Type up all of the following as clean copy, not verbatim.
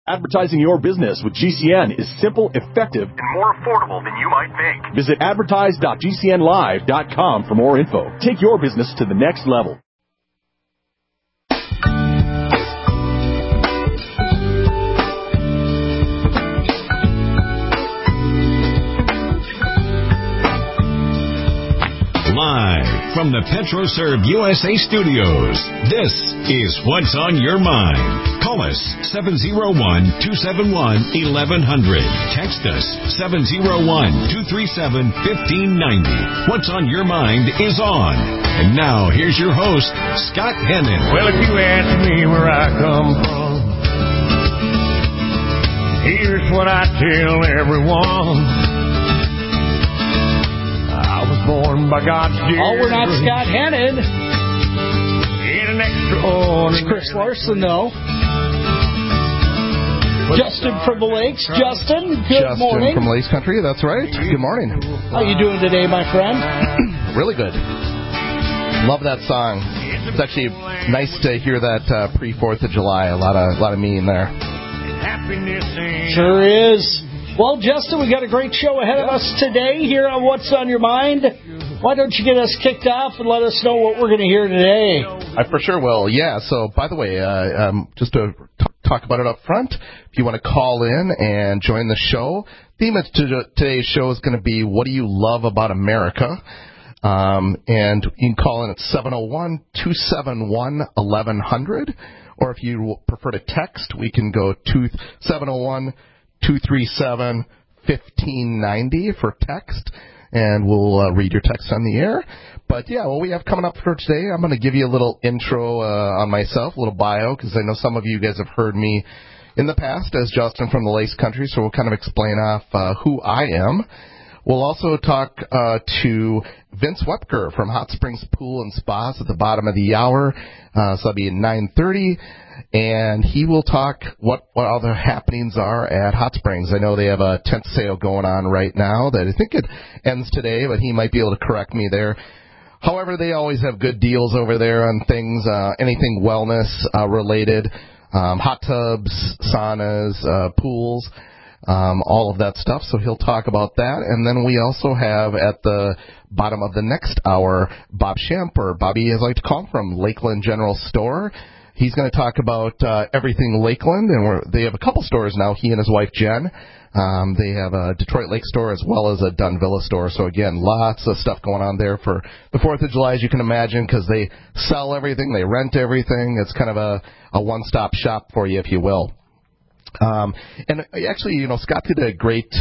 Advertising your business with GCN is simple, effective, and more affordable than you might think. Visit advertise.gcnlive.com for more info. Take your business to the next level. Live from the PetroServe USA studios, this is What's on Your Mind. Call us 701-271-1100. Text us 701-237-1590. What's on Your Mind is on. And now, here's your host, Scott Hennon. Well, if you ask me where I come from, here's what I tell everyone. Born by God's dear. Oh, we're not Scott Hennon. In an extraordinary. It's Chris Larson, though. Justin from the Lakes. Justin, good morning. Justin from Lakes Country, that's right. Good morning. How you doing today, my friend? Really good. Love that song. It's actually nice to hear that pre-4th of July. A lot of meaning there. Sure is. Well, Justin, we got a great show ahead of us today here on What's on Your Mind. Why don't you get us kicked off and let us know what we're going to hear today? I for sure will, yeah. So, by the way, just to talk about it up front, if you want to call in and join the show, the theme of today's show is going to be, what do you love about America? And you can call in at 701-271-1100, or if you prefer to text, we can go to 701-237-1590 for text, and we'll read your text on the air. But, yeah, what we have coming up for today, I'm going to give you a little intro on myself, a little bio, because I know some of you guys have heard me in the past as Justin from the Lakes Country, so we'll kind of explain off who I am. We'll also talk to Vince Wepker from Hot Springs Pool and Spas at the bottom of the hour, so that'll be at 9:30. And he will talk what all the happenings are at Hot Springs. I know they have a tent sale going on right now that I think it ends today, but he might be able to correct me there. However, they always have good deals over there on things, anything wellness related, hot tubs, saunas, pools, all of that stuff. So he'll talk about that. And then we also have at the bottom of the next hour, Bob Shamper, Bobby as I like to call him, from Lakeland General Store. He's going to talk about everything Lakeland, and they have a couple stores now, he and his wife Jen. They have a Detroit Lake store as well as a Dunvilla store. So, again, lots of stuff going on there for the 4th of July, as you can imagine, because they sell everything, they rent everything. It's kind of a one-stop shop for you, if you will. And actually, you know, Scott did a great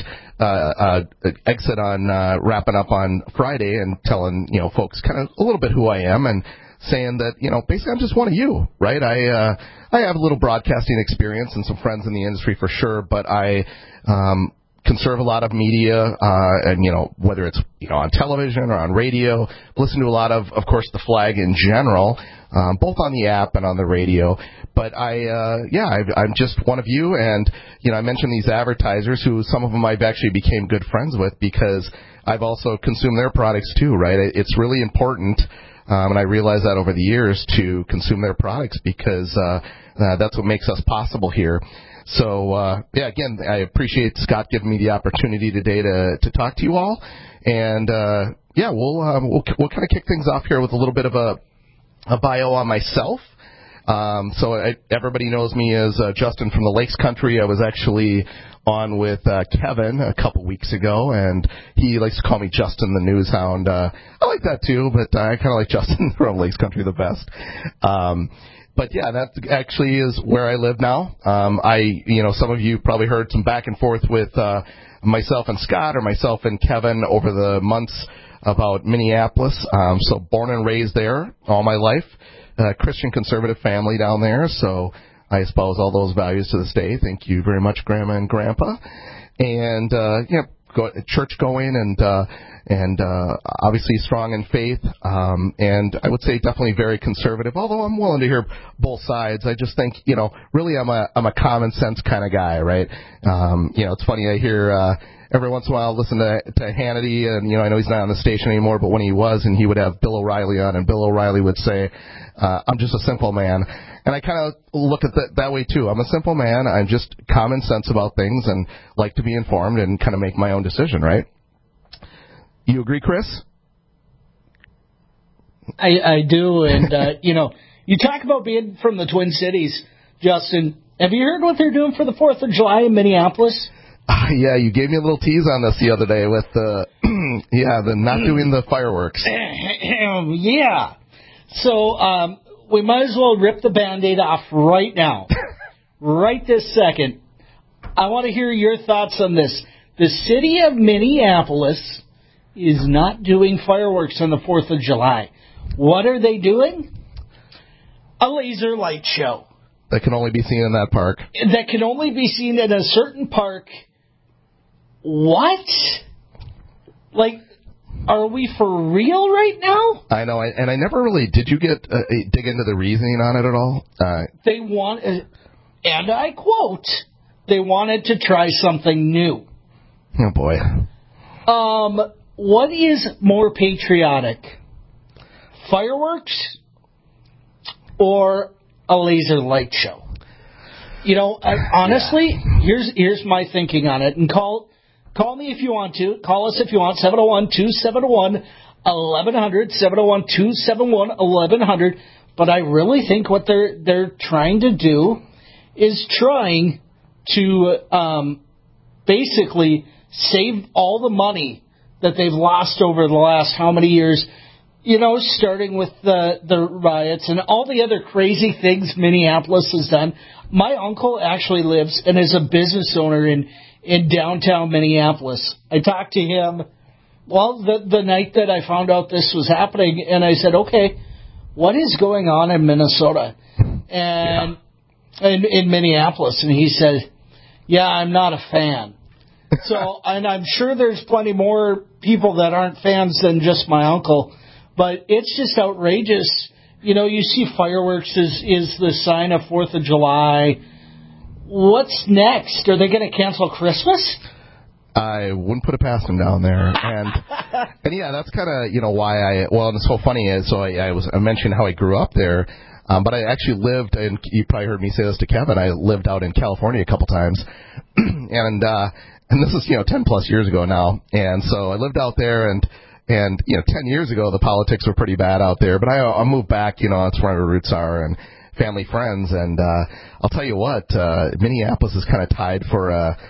exit on wrapping up on Friday and telling, you know, folks kind of a little bit who I am and saying that, you know, basically I'm just one of you, right? I have a little broadcasting experience and some friends in the industry for sure, but I conserve a lot of media, and, you know, whether it's, you know, on television or on radio, listen to a lot of course, the Flag in general, both on the app and on the radio. But I'm just one of you, and, you know, I mentioned these advertisers who some of them I've actually became good friends with because I've also consumed their products too, right? It's really important. And I realized that over the years to consume their products because that's what makes us possible here. So, again, I appreciate Scott giving me the opportunity today to talk to you all. And, we'll kind of kick things off here with a little bit of a bio on myself. Everybody knows me as Justin from the Lakes Country. I was actually on with Kevin a couple weeks ago, and he likes to call me Justin the News Hound. I like that too, but I kind of like Justin from Lakes Country the best. But yeah, that actually is where I live now. Some of you probably heard some back and forth with myself and Scott or myself and Kevin over the months about Minneapolis. So born and raised there all my life. Christian conservative family down there, so I espouse all those values to this day. Thank you very much, Grandma and Grandpa. And, church going, and and obviously strong in faith, and I would say definitely very conservative, although I'm willing to hear both sides. I just think, really I'm a common sense kind of guy, right? It's funny, I hear every once in a while listen to Hannity, and I know he's not on the station anymore, but when he was, and he would have Bill O'Reilly on, and Bill O'Reilly would say, I'm just a simple man. And I kind of look at that way too. I'm a simple man. I'm just common sense about things and like to be informed and kind of make my own decision, right? You agree, Chris? I do, and you talk about being from the Twin Cities, Justin. Have you heard what they're doing for the 4th of July in Minneapolis? Yeah, you gave me a little tease on this the other day with the not doing the fireworks. Yeah. So we might as well rip the Band-Aid off right now, right this second. I want to hear your thoughts on this. The city of Minneapolis is not doing fireworks on the 4th of July. What are they doing? A laser light show. That can only be seen in that park. That can only be seen in a certain park. What? Like, are we for real right now? I know, and I never really... Did you dig into the reasoning on it at all? They want, and I quote, they wanted to try something new. Oh, boy. What is more patriotic? Fireworks or a laser light show? Honestly, here's my thinking on it. And call me if you want to. Call us if you want. 701-271-1100. 701-271-1100. But I really think what they're trying to do is trying to basically save all the money that they've lost over the last how many years, starting with the riots and all the other crazy things Minneapolis has done. My uncle actually lives and is a business owner in downtown Minneapolis. I talked to him, the night that I found out this was happening, and I said, okay, what is going on in Minnesota and in Minneapolis? And he said, yeah, I'm not a fan. So, and I'm sure there's plenty more people that aren't fans than just my uncle, but it's just outrageous. You see fireworks is the sign of 4th of July. What's next? Are they going to cancel Christmas? I wouldn't put it past them down there. And yeah, that's kind of, why and it's so funny. I mentioned how I grew up there. But I actually lived, and you probably heard me say this to Kevin, I lived out in California a couple times. And this is, 10 plus years ago now. And so I lived out there, and 10 years ago, the politics were pretty bad out there. But I moved back, that's where our roots are, and family, friends. And I'll tell you what, Minneapolis is kind of tied for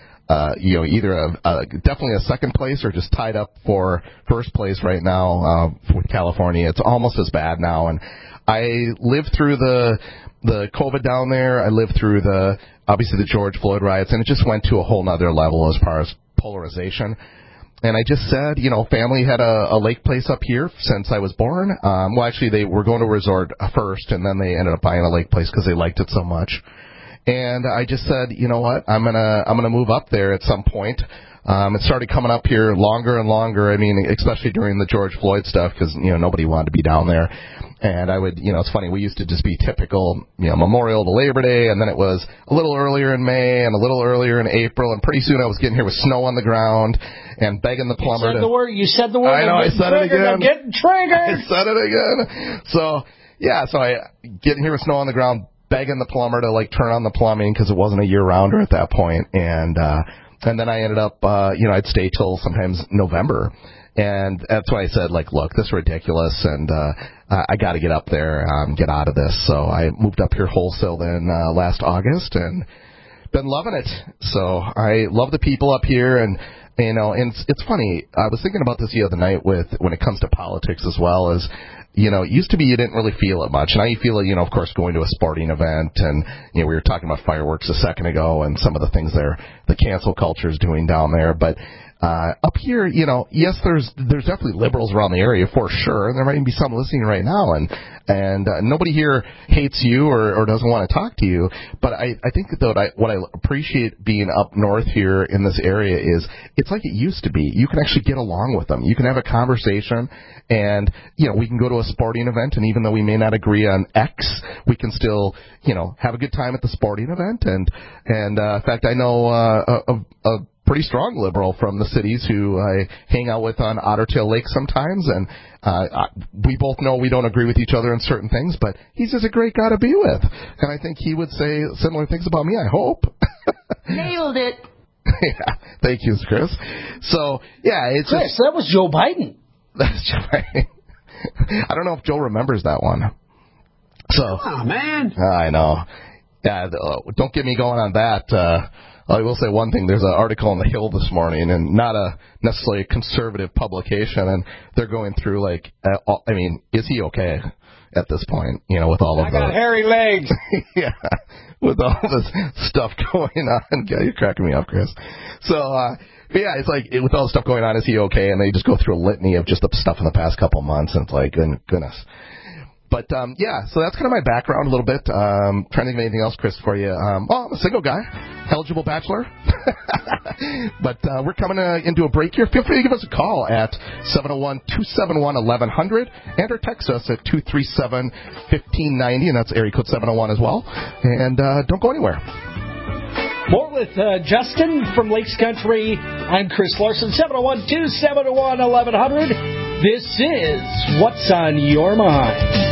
either definitely a second place or just tied up for first place right now with California. It's almost as bad now. And I lived through the COVID down there. I lived through obviously the George Floyd riots, and it just went to a whole nother level as far as polarization. And I just said, family had a lake place up here since I was born. Actually, they were going to a resort first, and then they ended up buying a lake place because they liked it so much. And I just said, you know what, I'm gonna move up there at some point. It started coming up here longer and longer. I mean, especially during the George Floyd stuff, because nobody wanted to be down there. And I would, it's funny, we used to just be typical, Memorial to Labor Day, and then it was a little earlier in May and a little earlier in April, and pretty soon I was getting here with snow on the ground and begging the plumber You said the word. I know, I said it again. I'm getting triggered. I said it again. So I getting here with snow on the ground, begging the plumber to turn on the plumbing because it wasn't a year-rounder at that point. And then I ended up, I'd stay till sometimes November. And that's why I said, look, this is ridiculous, and I got to get up there, get out of this. So I moved up here wholesale then last August, and been loving it. So I love the people up here, and and it's funny. I was thinking about this the other night when it comes to politics as well as. It used to be you didn't really feel it much. Now you feel it, of course, going to a sporting event. And, we were talking about fireworks a second ago and some of the things the cancel culture is doing down there. But Up here, yes, there's definitely liberals around the area for sure, and there might even be some listening right now, and nobody here hates you or doesn't want to talk to you. But I think though what I appreciate being up north here in this area is it's like it used to be. You can actually get along with them. You can have a conversation, and we can go to a sporting event, and even though we may not agree on X, we can still have a good time at the sporting event. And in fact, I know a pretty strong liberal from the cities who I hang out with on Ottertail Lake sometimes, and we both know we don't agree with each other on certain things, but he's just a great guy to be with. And I think he would say similar things about me, I hope. Nailed it. Yeah, thank you, Chris. So, yeah, it's Chris, that was Joe Biden. That's Joe Biden. I don't know if Joe remembers that one. So, oh, man. I know. Yeah, don't get me going on that. I will say one thing. There's an article in The Hill this morning, and not necessarily a conservative publication, and they're going through, is he okay at this point, with all of the... I got hairy legs. Yeah, with all this stuff going on. Yeah, you're cracking me up, Chris. So, yeah, it's like, with all the stuff going on, is he okay? And they just go through a litany of just the stuff in the past couple of months, and it's like, goodness. But, yeah, so that's kind of my background a little bit. Trying to think of anything else, Chris, for you. I'm a single guy, eligible bachelor. But we're coming into a break here. Feel free to give us a call at 701-271-1100 and or text us at 237-1590, and that's area code 701 as well. And don't go anywhere. More with Justin from Lakes Country. I'm Chris Larson, 701-271-1100. This is What's on Your Mind.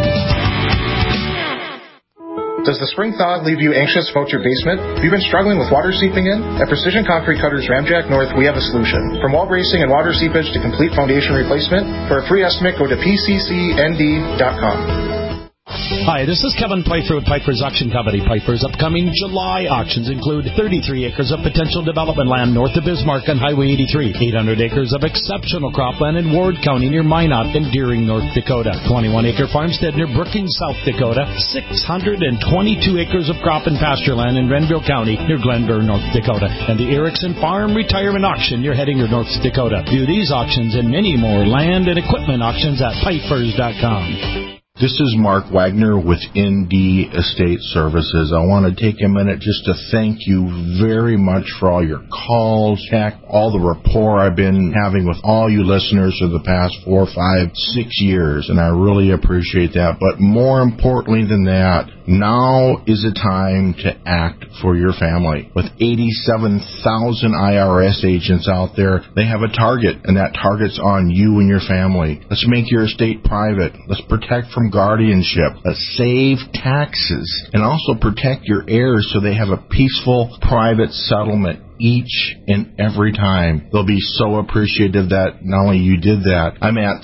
Does the spring thaw leave you anxious about your basement? Have you been struggling with water seeping in? At Precision Concrete Cutters Ramjack North, we have a solution. From wall bracing and water seepage to complete foundation replacement, for a free estimate, go to pccnd.com. Hi, this is Kevin Pfeiffer with Pfeiffer's Auction Company. Pfeiffer's upcoming July auctions include 33 acres of potential development land north of Bismarck on Highway 83, 800 acres of exceptional cropland in Ward County near Minot and Deering, North Dakota, 21-acre farmstead near Brookings, South Dakota, 622 acres of crop and pasture land in Renville County near Glenburn, North Dakota, and the Erickson Farm Retirement Auction near Hettinger, North Dakota. View these auctions and many more land and equipment auctions at Pfeiffer's.com. This is Mark Wagner with ND Estate Services. I want to take a minute just to thank you very much for all your calls, all the rapport I've been having with all you listeners for the past 4, 5, 6 years, and I really appreciate that. But more importantly than that, now is the time to act for your family. With 87,000 IRS agents out there, they have a target, and that target's on you and your family. Let's make your estate private. Let's protect from guardianship. Let's save taxes, and also protect your heirs so they have a peaceful, private settlement each and every time. They'll be so appreciative that not only you did that. I'm at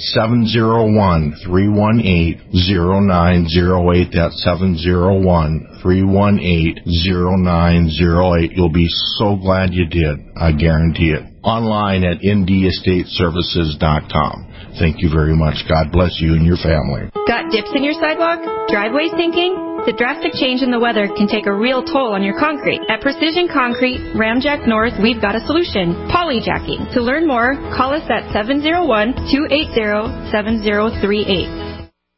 701-318-0908. That's 701-318-0908. You'll be so glad you did. I guarantee it. Online at ndestateservices.com. Thank you very much. God bless you and your family. Got dips in your sidewalk? Driveway sinking? The drastic change in the weather can take a real toll on your concrete. At Precision Concrete, Ramjack North, we've got a solution. Polyjacking. To learn more, call us at 701-280-7038.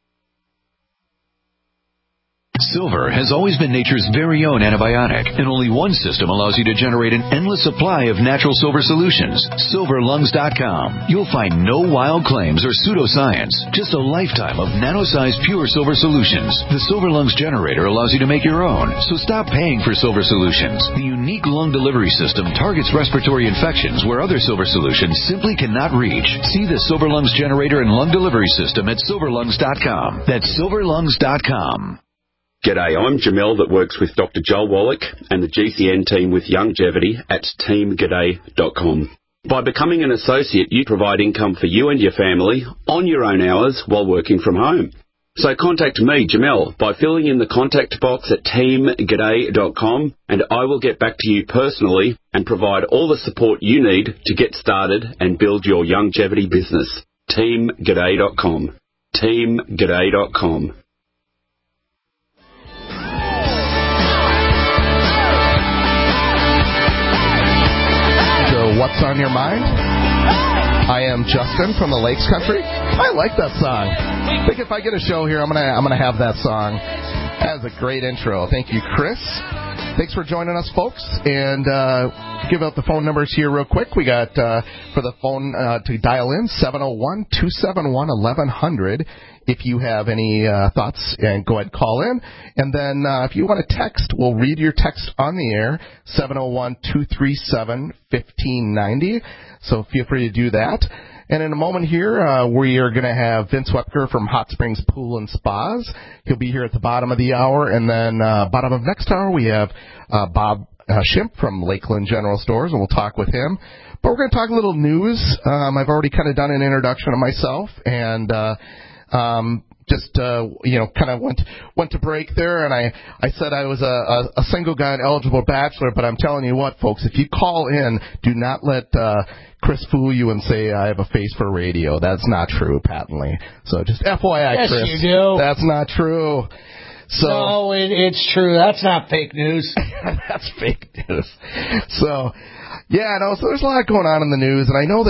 Silver has always been nature's very own antibiotic, and only one system allows you to generate an endless supply of natural silver solutions. SilverLungs.com. You'll find no wild claims or pseudoscience, just a lifetime of nano-sized pure silver solutions. The Silver Lungs generator allows you to make your own, so stop paying for silver solutions. The unique lung delivery system targets respiratory infections where other silver solutions simply cannot reach. See the Silver Lungs generator and lung delivery system at SilverLungs.com. That's SilverLungs.com. G'day, I'm Jamel that works with Dr. Joel Wallach and the GCN team with Longevity at teamg'day.com. By becoming an associate, you provide income for you and your family on your own hours while working from home. So contact me, Jamel, by filling in the contact box at teamg'day.com, and I will get back to you personally and provide all the support you need to get started and build your longevity business. teamg'day.com. teamg'day.com. What's What's on Your Mind? I am Justin from the Lakes Country. I like that song. I think if I get a show here, I'm gonna have that song. That was a great intro. Thank you, Chris. Thanks for joining us, folks. And give out the phone numbers here real quick. We got for the phone to dial in 701-271-1100. If you have any thoughts, and go ahead and call in. And then if you want to text, we'll read your text on the air, 701-237-1590. So feel free to do that. And in a moment here, we are going to have Vince Wepker from Hot Springs Pool and Spas. He'll be here at the bottom of the hour. And then bottom of next hour, we have Bob Schimpf from Lakeland General Stores, and we'll talk with him. But we're going to talk a little news. I've already kind of done an introduction of myself, and kind of went to break there, and I said I was a single guy, an eligible bachelor, but I'm telling you what, folks, if you call in, do not let Chris fool you and say I have a face for radio. That's not true, patently. So just FYI, yes, Chris. Yes, you do. That's not true. So, no, it's true. That's not fake news. That's fake news. So, yeah, no, so there's a lot going on in the news, and I know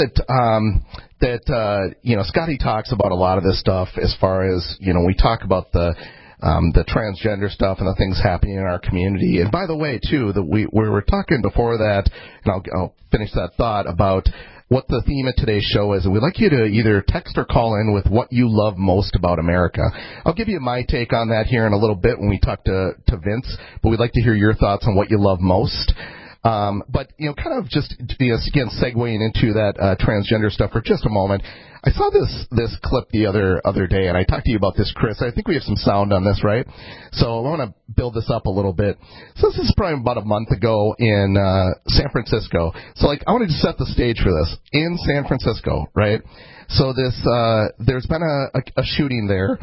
that Scotty talks about a lot of this stuff as far as, we talk about the transgender stuff and the things happening in our community. And by the way, too, that we were talking before that, and I'll finish that thought about what the theme of today's show is. And we'd like you to either text or call in with what you love most about America. I'll give you my take on that here in a little bit when we talk to Vince, but we'd like to hear your thoughts on what you love most. But, kind of just, again, segueing into that transgender stuff for just a moment, I saw this clip the other day, and I talked to you about this, Chris. I think we have some sound on this, right? So I want to build this up a little bit. So this is probably about a month ago in San Francisco. So, I wanted to set the stage for this. In San Francisco, right? So there's been a shooting there.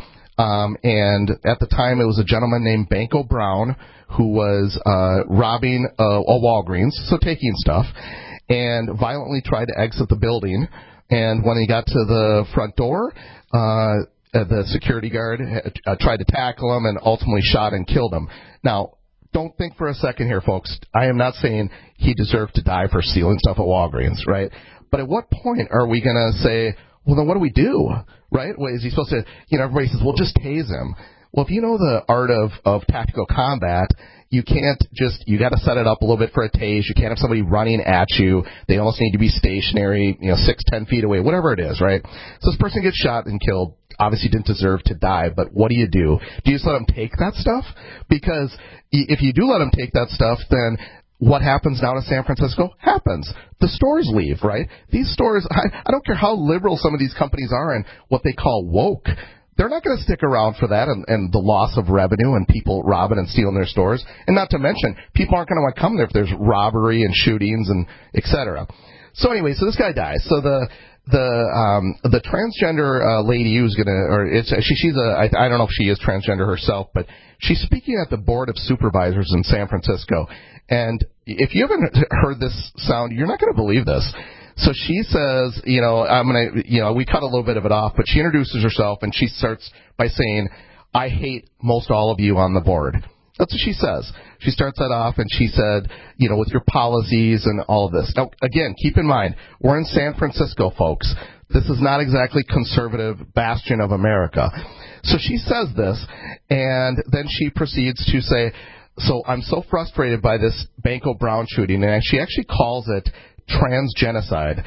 And at the time, it was a gentleman named Banko Brown who was robbing a Walgreens, so taking stuff, and violently tried to exit the building. And when he got to the front door, the security guard tried to tackle him and ultimately shot and killed him. Now, don't think for a second here, folks. I am not saying he deserved to die for stealing stuff at Walgreens, right? But at what point are we going to say, well, then what do we do, right? What, is he supposed to, everybody says, well, just tase him. Well, if you know the art of tactical combat, you can't just, you got to set it up a little bit for a tase. You can't have somebody running at you. They almost need to be stationary, 6-10 feet away, whatever it is, right? So this person gets shot and killed, obviously didn't deserve to die, but what do? Do you just let them take that stuff? Because if you do let them take that stuff, then what happens down in San Francisco happens. The stores leave, right? These stores, I don't care how liberal some of these companies are and what they call woke, they're not going to stick around for that and the loss of revenue and people robbing and stealing their stores. And not to mention, people aren't going to want to come there if there's robbery and shootings and et cetera. So anyway, so this guy dies. So the transgender lady who's going to, or I don't know if she is transgender herself, but she's speaking at the Board of Supervisors in San Francisco. And if you haven't heard this sound, you're not going to believe this. So she says, we cut a little bit of it off, but she introduces herself and she starts by saying, I hate most all of you on the board. That's what she says. She starts that off and she said, with your policies and all of this. Now, again, keep in mind, we're in San Francisco, folks. This is not exactly conservative bastion of America. So she says this, and then she proceeds to say, so I'm so frustrated by this Banko Brown shooting, and she actually calls it transgenocide.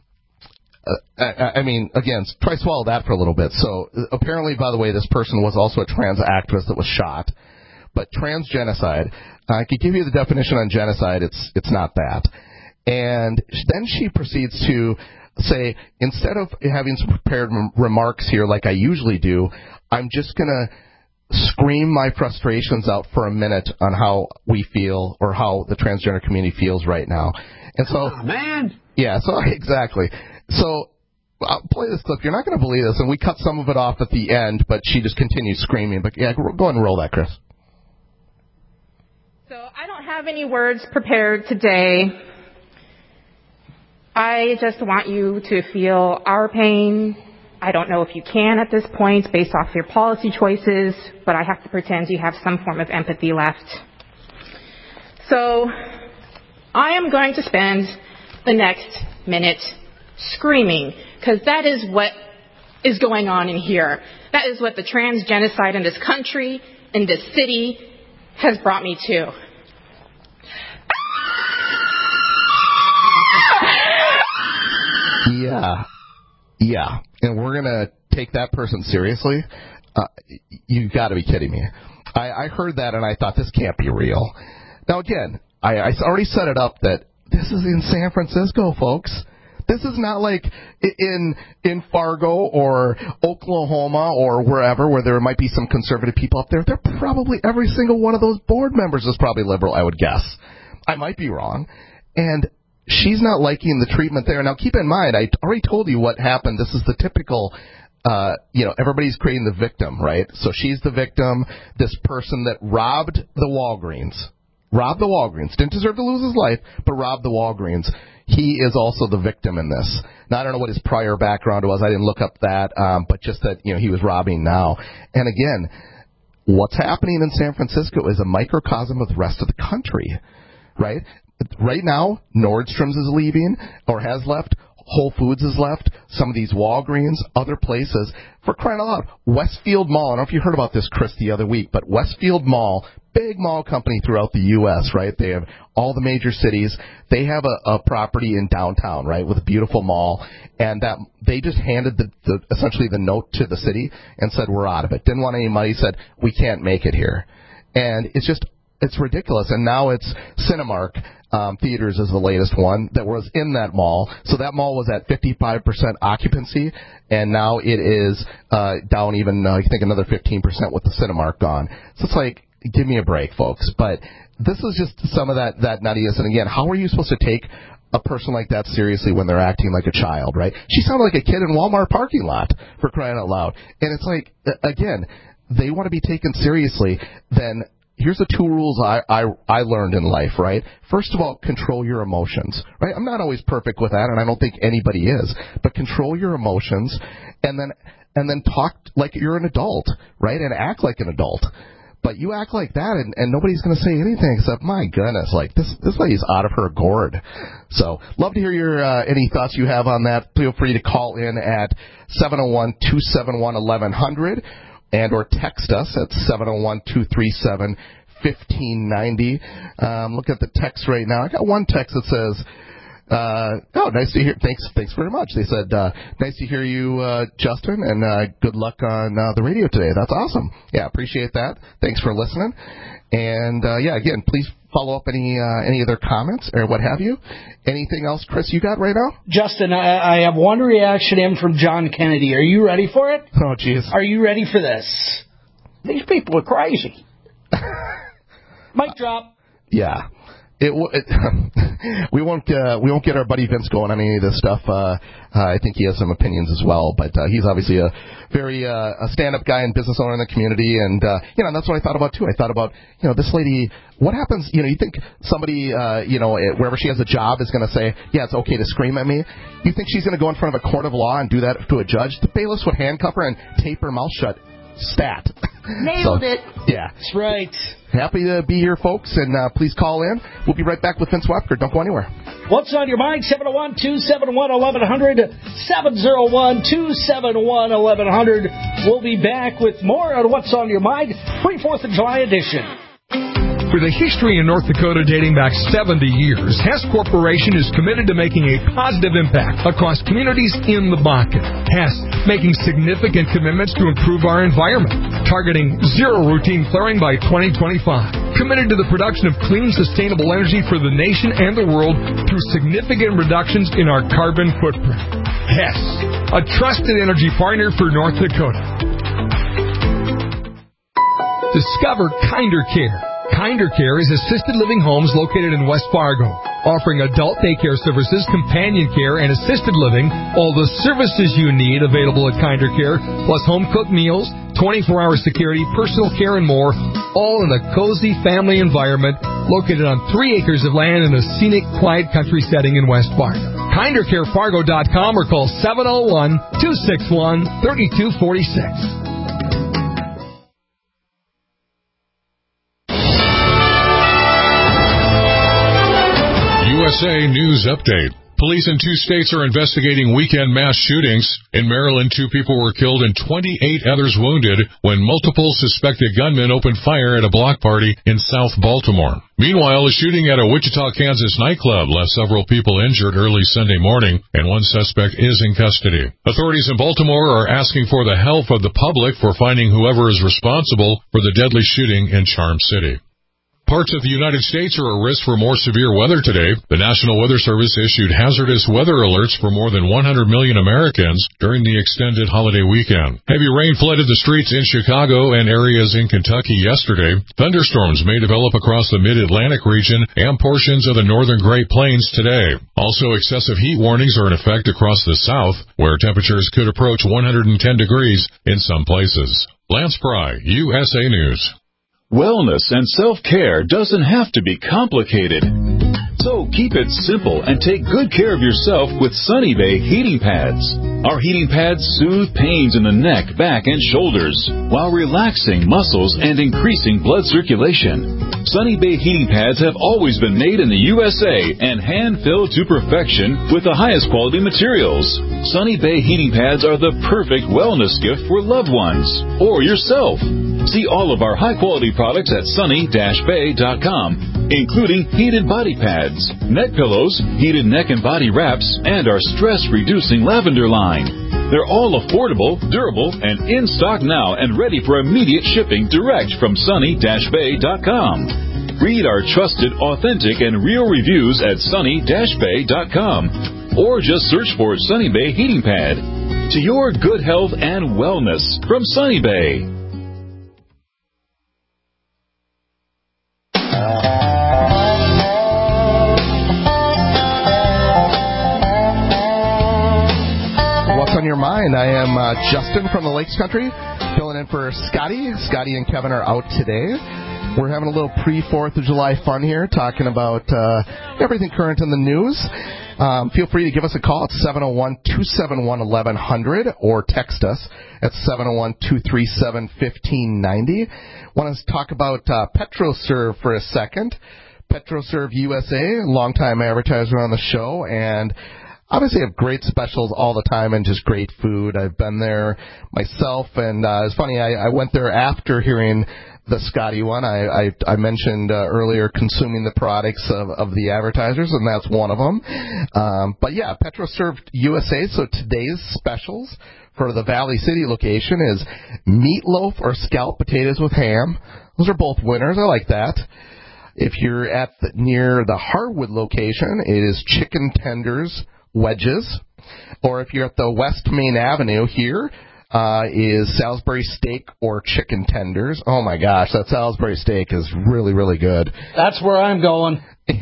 Again, try to swallow that for a little bit. So apparently, by the way, this person was also a trans activist that was shot. But transgenocide, I could give you the definition on genocide. It's not that. And then she proceeds to say, instead of having some prepared remarks here like I usually do, I'm just going to scream my frustrations out for a minute on how we feel or how the transgender community feels right now. And so, man. Yeah, so exactly. So I'll play this clip. You're not going to believe this, and we cut some of it off at the end, but she just continues screaming. But yeah, go ahead and roll that, Chris. So I don't have any words prepared today. I just want you to feel our pain. I don't know if you can at this point based off your policy choices, but I have to pretend you have some form of empathy left. So I am going to spend the next minute screaming, because that is what is going on in here. That is what the trans genocide in this country, in this city, has brought me to. Yeah. And we're going to take that person seriously? You've got to be kidding me. I heard that and I thought, this can't be real. Now, again, I already set it up that this is in San Francisco, folks. This is not like in Fargo or Oklahoma or wherever where there might be some conservative people up there. They're probably, every single one of those board members is probably liberal, I would guess. I might be wrong. And she's not liking the treatment there. Now, keep in mind, I already told you what happened. This is the typical, everybody's creating the victim, right? So she's the victim, this person that robbed the Walgreens, didn't deserve to lose his life, but robbed the Walgreens. He is also the victim in this. Now, I don't know what his prior background was. I didn't look up that, but just that, he was robbing now. And again, what's happening in San Francisco is a microcosm of the rest of the country, right? Right now, Nordstrom's is leaving or has left. Whole Foods has left. Some of these Walgreens, other places. For crying out loud, Westfield Mall. I don't know if you heard about this, Chris, the other week, but Westfield Mall, big mall company throughout the U.S., right? They have all the major cities. They have a property in downtown, right, with a beautiful mall. And that they just handed essentially the note to the city and said, we're out of it. Didn't want any money, said, we can't make it here. And it's ridiculous. And now it's Cinemark Theaters is the latest one that was in that mall. So that mall was at 55% occupancy, and now it is down even, I think, another 15% with the Cinemark gone. So it's like, give me a break, folks. But this is just some of that nuttiness. And again, how are you supposed to take a person like that seriously when they're acting like a child, right? She sounded like a kid in Walmart parking lot, for crying out loud. And it's like, again, they want to be taken seriously, then here's the 2 rules I learned in life, right? First of all, control your emotions, right? I'm not always perfect with that, and I don't think anybody is, but control your emotions, and then talk like you're an adult, right? And act like an adult. But you act like that, and nobody's going to say anything except, my goodness, like this lady's out of her gourd. So, love to hear your any thoughts you have on that. Feel free to call in at 701-271-1100. And or text us at 701-237-1590. Look at the text right now. I got one text that says, nice to hear. Thanks very much. They said, nice to hear you, Justin, and good luck on the radio today. That's awesome. Yeah, appreciate that. Thanks for listening. And again, please follow up any other comments or what have you. Anything else, Chris, you got right now? Justin, I have one reaction in from John Kennedy. Are you ready for it? Oh, jeez. Are you ready for this? These people are crazy. Mic drop. Yeah. We won't get our buddy Vince going on any of this stuff. I think he has some opinions as well, but he's obviously a very a stand-up guy and business owner in the community, and that's what I thought about too. I thought about this lady. What happens? You think somebody wherever she has a job is going to say, yeah, it's okay to scream at me. You think she's going to go in front of a court of law and do that to a judge? The bailiffs would handcuff her and tape her mouth shut. Stat. Nailed it. Yeah. That's right. Happy to be here, folks, and please call in. We'll be right back with Vince Wepker. Don't go anywhere. What's on your mind? 701-271-1100. 701-271-1100. We'll be back with more on What's on Your Mind, pre-4th of July edition. With a history in North Dakota dating back 70 years, Hess Corporation is committed to making a positive impact across communities in the Bakken. Hess making significant commitments to improve our environment, targeting zero routine flaring by 2025. Committed to the production of clean, sustainable energy for the nation and the world through significant reductions in our carbon footprint. Hess, a trusted energy partner for North Dakota. Discover Kinder Care. Kinder Care is assisted living homes located in West Fargo, offering adult daycare services, companion care, and assisted living. All the services you need available at Kinder Care, plus home-cooked meals, 24-hour security, personal care, and more, all in a cozy family environment located on 3 acres of land in a scenic, quiet country setting in West Fargo. KinderCareFargo.com or call 701-261-3246. USA News Update Police in 2 states are investigating weekend mass shootings. In Maryland, 2 people were killed and 28 others wounded when multiple suspected gunmen opened fire at a block party in South Baltimore. Meanwhile, a shooting at a Wichita, Kansas nightclub left several people injured early Sunday morning, and 1 suspect is in custody. Authorities in Baltimore are asking for the help of the public for finding whoever is responsible for the deadly shooting in Charm City. Parts of the United States are at risk for more severe weather today. The National Weather Service issued hazardous weather alerts for more than 100 million Americans during the extended holiday weekend. Heavy rain flooded the streets in Chicago and areas in Kentucky yesterday. Thunderstorms may develop across the Mid-Atlantic region and portions of the northern Great Plains today. Also, excessive heat warnings are in effect across the South, where temperatures could approach 110 degrees in some places. Lance Pry, USA News. Wellness and self-care doesn't have to be complicated. So keep it simple and take good care of yourself with Sunny Bay heating pads. Our heating pads soothe pains in the neck, back, and shoulders while relaxing muscles and increasing blood circulation. Sunny Bay heating pads have always been made in the USA and hand-filled to perfection with the highest quality materials. Sunny Bay heating pads are the perfect wellness gift for loved ones or yourself. See all of our high-quality products at sunny-bay.com, including heated body pads, neck pillows, heated neck and body wraps, and our stress-reducing lavender line. They're all affordable, durable, and in stock now and ready for immediate shipping direct from sunny-bay.com. Read our trusted, authentic, and real reviews at sunny-bay.com, or just search for Sunny Bay Heating Pad. To your good health and wellness from Sunny Bay. On your mind, I am Justin from the Lakes Country, filling in for Scotty. Scotty and Kevin are out today. We're having a little pre-4th of July fun here, talking about everything current in the news. Feel free to give us a call at 701-271-1100 or text us at 701-237-1590. Want to talk about PetroServe for a second. PetroServe USA, longtime advertiser on the show, and obviously have great specials all the time and just great food. I've been there myself, and it's funny, I went there after hearing the Scotty one. I mentioned earlier consuming the products of the advertisers, and that's one of them. But yeah, PetroServe USA, so today's specials for the Valley City location is meatloaf or scalloped potatoes with ham. Those are both winners. I like that. If you're at near the Harwood location, it is chicken tenders wedges, or if you're at the West Main Avenue here, is Salisbury steak or chicken tenders. Oh my gosh, that Salisbury steak is really, really good. That's where I'm going.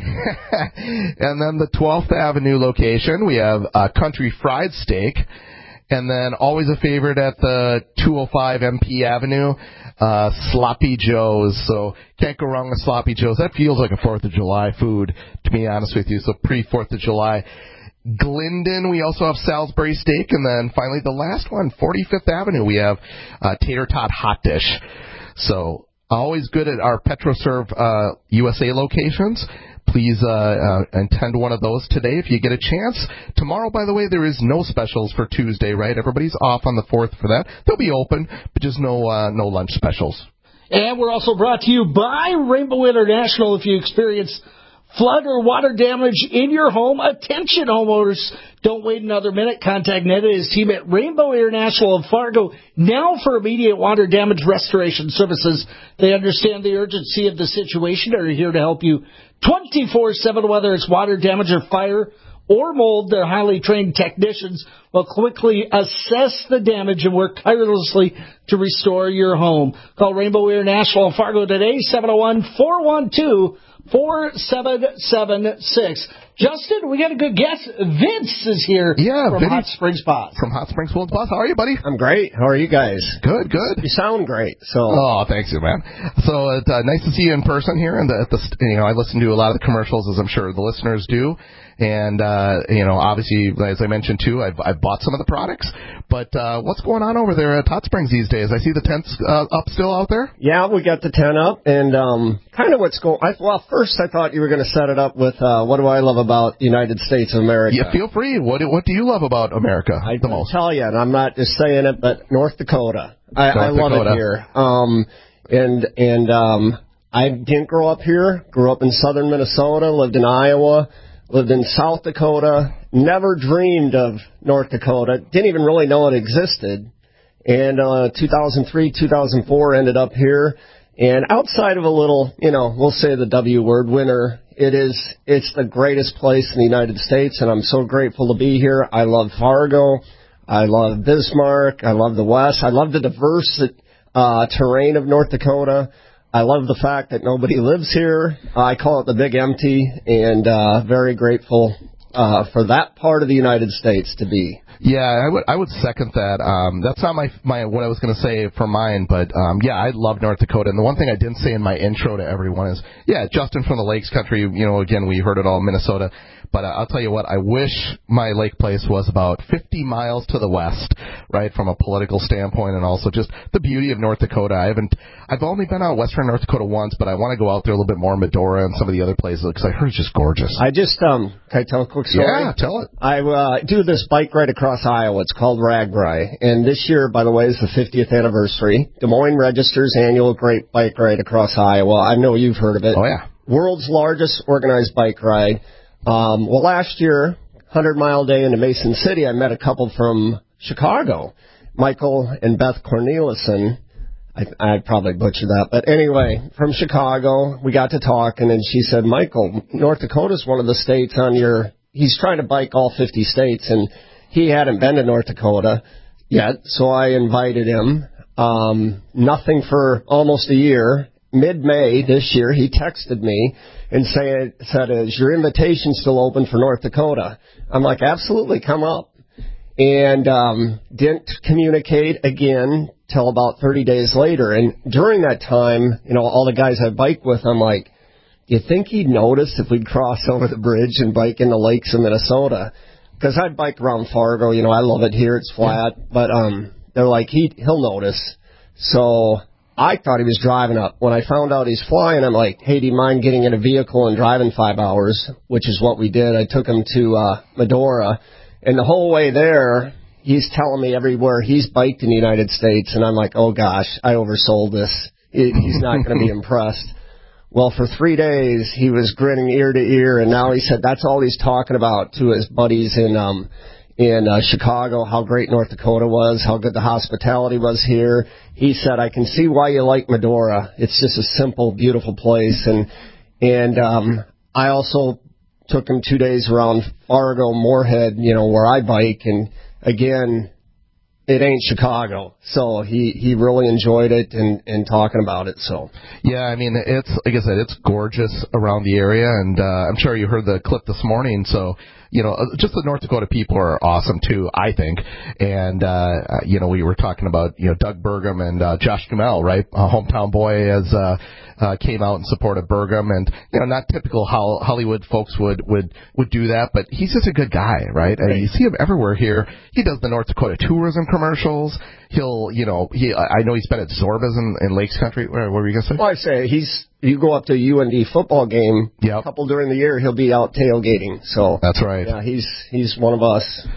And then the 12th Avenue location, we have country fried steak, and then always a favorite at the 205 MP Avenue, Sloppy Joe's. So can't go wrong with Sloppy Joe's. That feels like a 4th of July food, to be honest with you. So pre-4th of July. Glendon, we also have Salisbury steak, and then finally the last one, 45th Avenue, we have tater tot hot dish. So always good at our PetroServe USA locations. Please attend one of those today if you get a chance. Tomorrow, by the way, there is no specials for Tuesday, right? Everybody's off on the 4th for that. They'll be open, but just no lunch specials. And we're also brought to you by Rainbow International. If you experience flood or water damage in your home, attention homeowners, don't wait another minute. Contact Ned and his team at Rainbow International of Fargo now for immediate water damage restoration services. They understand the urgency of the situation and are here to help you 24/7, whether it's water damage or fire or mold. Their highly trained technicians will quickly assess the damage and work tirelessly to restore your home. Call Rainbow International of Fargo today, 701-412-4776. Justin, we got a good guest. Vince is here from Vinny, Hot Springs Paws. From Hot Springs Paws. How are you, buddy? I'm great. How are you guys? Good, good. You sound great. Oh, thanks you, man. So it's nice to see you in person here. And I listen to a lot of the commercials, as I'm sure the listeners do. And, obviously, as I mentioned, too, I've bought some of the products. But what's going on over there at Hot Springs these days? I see the tent's up still out there? Yeah, we got the tent up. And kind of what's going on. Well, first I thought you were going to set it up with what do I love about the United States of America. Yeah, feel free. What do you love about America the most? I tell you, and I'm not just saying it, but North Dakota. I love it here. I didn't grow up here. Grew up in southern Minnesota, lived in Iowa, lived in South Dakota. Never dreamed of North Dakota. Didn't even really know it existed. And 2003, 2004 ended up here. And outside of a little, we'll say the W word, winter, it's the greatest place in the United States, and I'm so grateful to be here. I love Fargo. I love Bismarck. I love the West. I love the diverse terrain of North Dakota. I love the fact that nobody lives here. I call it the Big Empty, and very grateful for that part of the United States to be. Yeah, I would second that. That's not my what I was going to say for mine, but yeah, I love North Dakota. And the one thing I didn't say in my intro to everyone is, yeah, Justin from the Lakes Country. Again, we heard it all, Minnesota. But I'll tell you what, I wish my lake place was about 50 miles to the west, right, from a political standpoint, and also just the beauty of North Dakota. I've only been out western North Dakota once, but I want to go out there a little bit more, Medora and some of the other places, because I heard it's just gorgeous. I just, can I tell a quick story? Yeah, tell it. I do this bike ride across Iowa. It's called RAGBRAI. And this year, by the way, is the 50th anniversary. Des Moines Register's annual Great Bike Ride across Iowa. I know you've heard of it. Oh, yeah. World's largest organized bike ride. Well, last year, 100-mile day into Mason City, I met a couple from Chicago, Michael and Beth Cornelissen. I'd probably butcher that. But anyway, from Chicago, we got to talking, and she said, Michael, North Dakota's one of the states he's trying to bike all 50 states, and he hadn't been to North Dakota yet, so I invited him. Nothing for almost a year. Mid-May this year, he texted me and said, is your invitation still open for North Dakota? I'm like, absolutely, come up. And didn't communicate again till about 30 days later. And during that time, all the guys I biked with, I'm like, do you think he'd notice if we'd cross over the bridge and bike in the lakes of Minnesota? Because I'd bike around Fargo. I love it here. It's flat. But they're like, he'll notice. So I thought he was driving up. When I found out he's flying, I'm like, hey, do you mind getting in a vehicle and driving 5 hours, which is what we did. I took him to Medora, and the whole way there, he's telling me everywhere he's biked in the United States, and I'm like, oh, gosh, I oversold this. He's not going to be impressed. Well, for 3 days, he was grinning ear to ear, and now he said that's all he's talking about to his buddies in Chicago, how great North Dakota was, how good the hospitality was here. He said, I can see why you like Medora. It's just a simple, beautiful place. And I also took him 2 days around Fargo, Moorhead, where I bike. And again, it ain't Chicago. So he really enjoyed it and talking about it. So yeah, I mean, it's like I said, it's gorgeous around the area, and I'm sure you heard the clip this morning. So just the North Dakota people are awesome too, I think. And we were talking about Doug Burgum and Josh Duhamel, right? A hometown boy came out and supported Burgum, and not typical how Hollywood folks would do that, but he's just a good guy, right? And you see him everywhere here. He does the North Dakota tourism commercials. He'll I know he's been at Zorba's in Lakes Country. What were you gonna say? Well, I say you go up to a UND football game, yep. A couple during the year, he'll be out tailgating. So that's right. Yeah, he's one of us.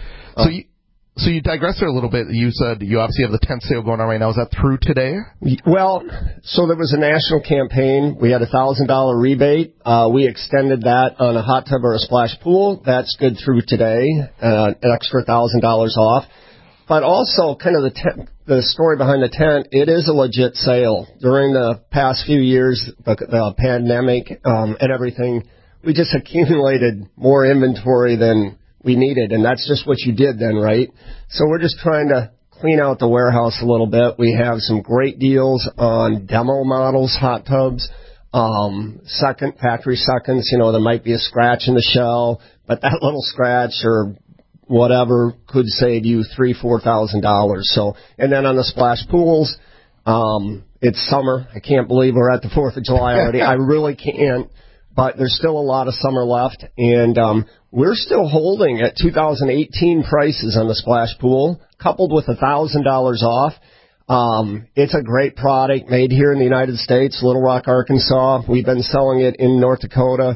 So you digressed there a little bit. You said you obviously have the tent sale going on right now. Is that through today? Well, so there was a national campaign. We had a $1,000 rebate. We extended that on a hot tub or a splash pool. That's good through today. An extra $1,000 off. But also, kind of the story behind the tent, it is a legit sale. During the past few years, the pandemic and everything, we just accumulated more inventory than we needed, and that's just what you did then, right? So we're just trying to clean out the warehouse a little bit. We have some great deals on demo models, hot tubs, factory seconds. There might be a scratch in the shell, but that little scratch or whatever could save you $3,000-$4,000. So, and then on the splash pools, it's summer. I can't believe we're at the 4th of July already. I really can't. But there's still a lot of summer left, and we're still holding at 2018 prices on the splash pool, coupled with $1,000 off. It's a great product made here in the United States, Little Rock, Arkansas. We've been selling it in North Dakota.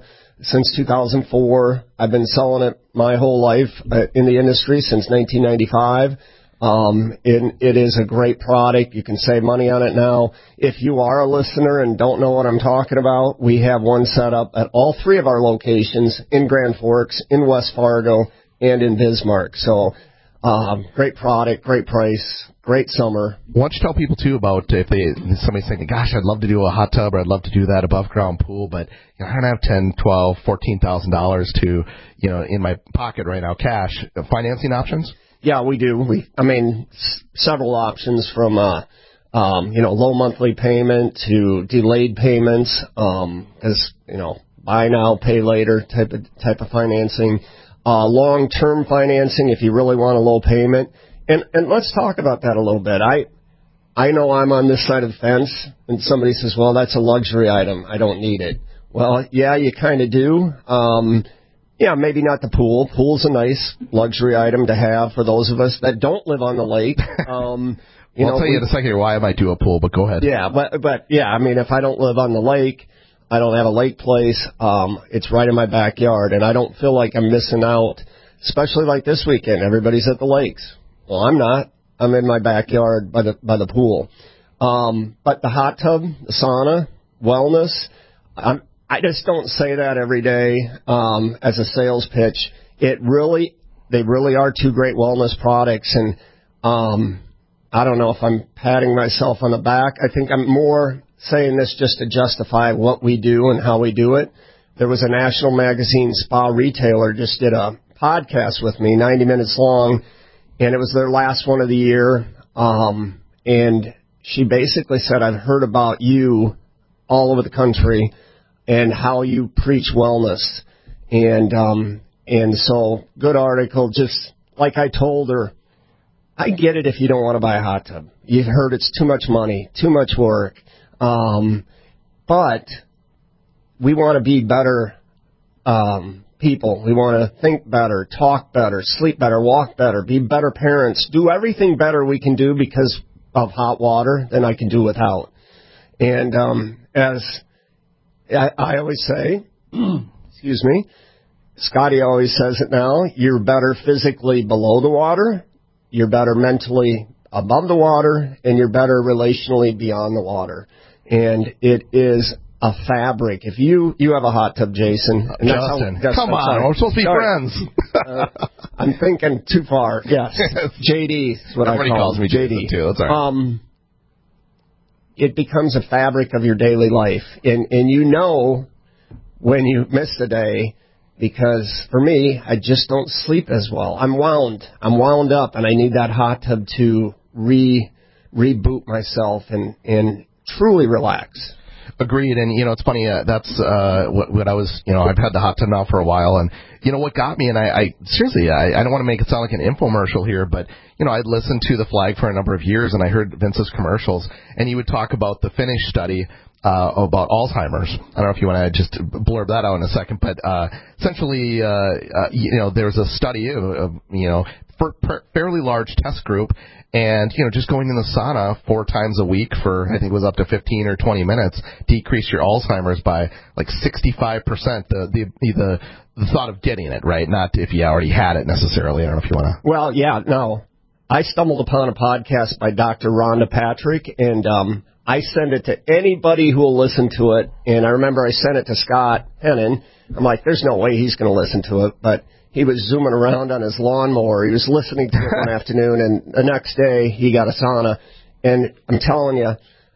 since 2004. I've been selling it my whole life in the industry since 1995. It is a great product. You can save money on it now. If you are a listener and don't know what I'm talking about, we have one set up at all three of our locations in Grand Forks, in West Fargo, and in Bismarck. So, great product, great price, great summer. Why don't you tell people, too, about if somebody's thinking, gosh, I'd love to do a hot tub or I'd love to do that above-ground pool, but I don't have $10,000, $12,000, $14,000 to, in my pocket right now, cash. Financing options? Yeah, we do. Several options from, low monthly payment to delayed payments, as, buy now, pay later type of financing. Long-term financing if you really want a low payment. And let's talk about that a little bit. I know I'm on this side of the fence, and somebody says, well, that's a luxury item. I don't need it. Well, yeah, you kind of do. Yeah, maybe not the pool. Pool's a nice luxury item to have for those of us that don't live on the lake. I'll tell you in a second here why I might do a pool, but go ahead. Yeah, but yeah, if I don't live on the lake, I don't have a lake place, it's right in my backyard, and I don't feel like I'm missing out, especially like this weekend. Everybody's at the lakes. Well, I'm not. I'm in my backyard by the pool. But the hot tub, the sauna, wellness, I just don't say that every day as a sales pitch. They really are two great wellness products, and I don't know if I'm patting myself on the back. I think I'm more saying this just to justify what we do and how we do it. There was a national magazine spa retailer just did a podcast with me, 90 minutes long, and it was their last one of the year. And she basically said, I've heard about you all over the country and how you preach wellness. And so good article, just like I told her, I get it if you don't want to buy a hot tub. You've heard it's too much money, too much work. But we want to be better people. We want to think better, talk better, sleep better, walk better, be better parents, do everything better we can do because of hot water than I can do without. And as I always say, excuse me, Scotty always says it now, you're better physically below the water, you're better mentally above the water, and you're better relationally beyond the water. And it is a fabric. If you have a hot tub, Jason. And Justin, come on, we're supposed to be friends. I'm thinking too far. Yes, JD is what Everybody I call calls me JD too. That's all right. It becomes a fabric of your daily life, and you know when you miss a day, because for me, I just don't sleep as well. I'm wound up, and I need that hot tub to reboot myself and truly relax. Agreed, and it's funny. That's what I was. I've had the hot tub now for a while, and what got me. And I seriously, I don't want to make it sound like an infomercial here, but I'd listened to the Flag for a number of years, and I heard Vince's commercials, and he would talk about the Finnish study about Alzheimer's. I don't know if you want to just blurb that out in a second, but essentially, there was a study of for fairly large test group. And, just going in the sauna 4 times a week for, I think it was up to 15 or 20 minutes, decreased your Alzheimer's by like 65%. The thought of getting it, right? Not if you already had it necessarily. I don't know if you want to. Well, yeah, no. I stumbled upon a podcast by Dr. Rhonda Patrick, and I send it to anybody who will listen to it. And I remember I sent it to Scott Hennon. I'm like, there's no way he's going to listen to it, but he was zooming around on his lawnmower. He was listening to it one afternoon, and the next day he got a sauna. And I'm telling you,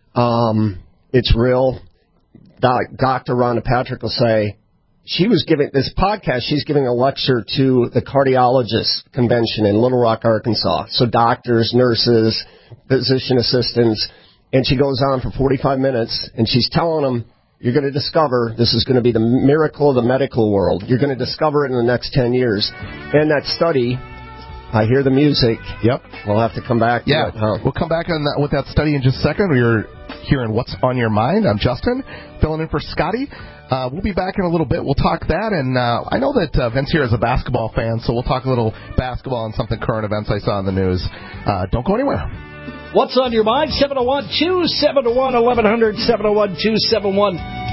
it's real. Dr. Rhonda Patrick will say, she was giving this podcast, she's giving a lecture to the cardiologist convention in Little Rock, Arkansas. So doctors, nurses, physician assistants, and she goes on for 45 minutes, and she's telling them, you're going to discover this is going to be the miracle of the medical world. You're going to discover it in the next 10 years. And that study, I hear the music. Yep. We'll have to come back to it. Huh? We'll come back on that, with that study in just a second. We're hearing What's on Your Mind. I'm Justin, filling in for Scotty. We'll be back in a little bit. We'll talk that. And I know that Vince here is a basketball fan, so we'll talk a little basketball and something current events I saw in the news. Don't go anywhere. What's on your mind? 701-271-1100, 701-271-1100.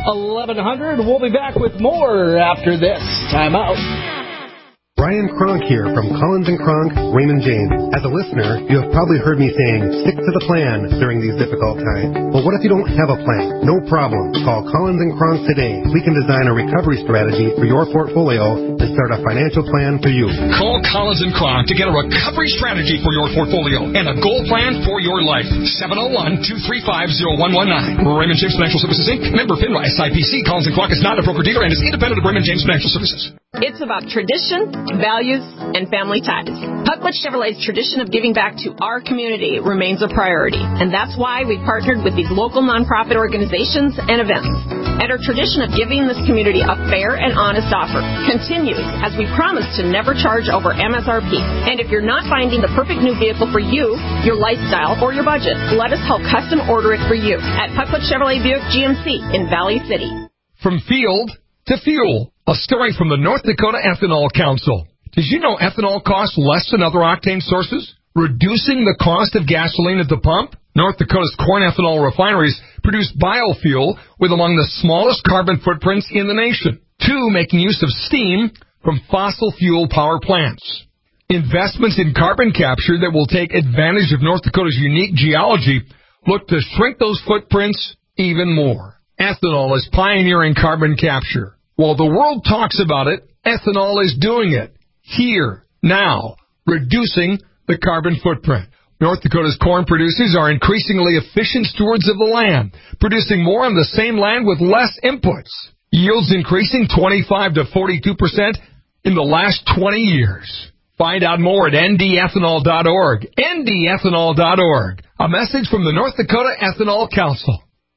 1100. We'll be back with more after this. Time out. Brian Kronk here from Collins & Kronk, Raymond James. As a listener, you have probably heard me saying, stick to the plan during these difficult times. But what if you don't have a plan? No problem. Call Collins & Kronk today. We can design a recovery strategy for your portfolio and start a financial plan for you. Call Collins & Kronk to get a recovery strategy for your portfolio and a goal plan for your life. 701-235-0119. Raymond James Financial Services, Inc. Member FINRA SIPC. Collins & Kronk is not a broker-dealer and is independent of Raymond James Financial Services. It's about tradition, values, and family ties. Puckwood Chevrolet's tradition of giving back to our community remains a priority, and that's why we partnered with these local nonprofit organizations and events. And our tradition of giving this community a fair and honest offer continues as we promise to never charge over MSRP. And if you're not finding the perfect new vehicle for you, your lifestyle, or your budget, let us help custom order it for you at Puckwood Chevrolet Buick GMC in Valley City. From field to fuel, a story from the North Dakota Ethanol Council. Did you know ethanol costs less than other octane sources, reducing the cost of gasoline at the pump? North Dakota's corn ethanol refineries produce biofuel with among the smallest carbon footprints in the nation. 2, making use of steam from fossil fuel power plants. Investments in carbon capture that will take advantage of North Dakota's unique geology look to shrink those footprints even more. Ethanol is pioneering carbon capture. While the world talks about it, ethanol is doing it. Here, now, reducing the carbon footprint. North Dakota's corn producers are increasingly efficient stewards of the land, producing more on the same land with less inputs. Yields increasing 25 to 42% in the last 20 years. Find out more at ndethanol.org. ndethanol.org. A message from the North Dakota Ethanol Council.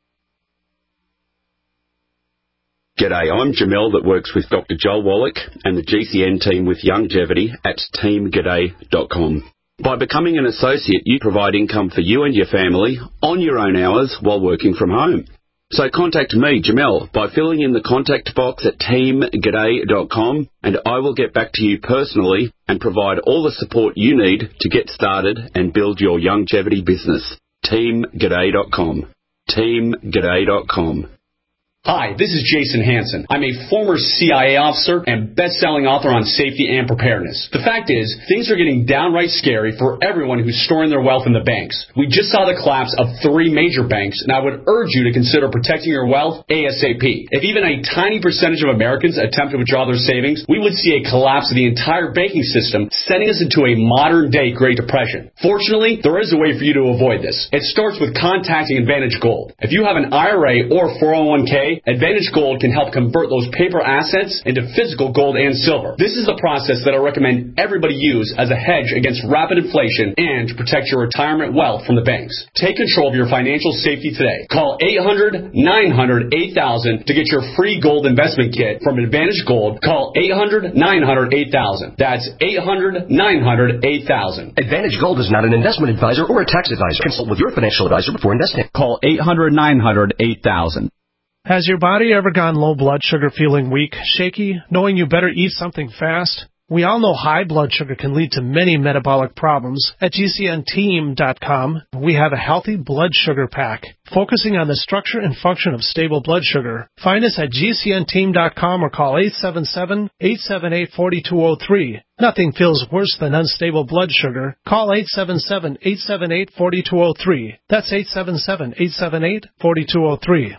G'day, I'm Jamel that works with Dr. Joel Wallach and the GCN team with Longevity at teamg'day.com. By becoming an associate, you provide income for you and your family on your own hours while working from home. So contact me, Jamel, by filling in the contact box at teamg'day.com, and I will get back to you personally and provide all the support you need to get started and build your longevity business. teamg'day.com. teamg'day.com. Hi, this is Jason Hansen. I'm a former CIA officer and best-selling author on safety and preparedness. The fact is, things are getting downright scary for everyone who's storing their wealth in the banks. We just saw the collapse of 3 major banks, and I would urge you to consider protecting your wealth ASAP. If even a tiny percentage of Americans attempt to withdraw their savings, we would see a collapse of the entire banking system, sending us into a modern-day Great Depression. Fortunately, there is a way for you to avoid this. It starts with contacting Advantage Gold. If you have an IRA or 401k, Advantage Gold can help convert those paper assets into physical gold and silver. This is the process that I recommend everybody use as a hedge against rapid inflation and to protect your retirement wealth from the banks. Take control of your financial safety today. Call 800-900-8000 to get your free gold investment kit from Advantage Gold. Call 800-900-8000. That's 800-900-8000. Advantage Gold is not an investment advisor or a tax advisor. Consult with your financial advisor before investing. Call 800-900-8000. Has your body ever gone low blood sugar, feeling weak, shaky, knowing you better eat something fast? We all know high blood sugar can lead to many metabolic problems. At GCNteam.com, we have a healthy blood sugar pack, focusing on the structure and function of stable blood sugar. Find us at GCNteam.com or call 877-878-4203. Nothing feels worse than unstable blood sugar. Call 877-878-4203. That's 877-878-4203.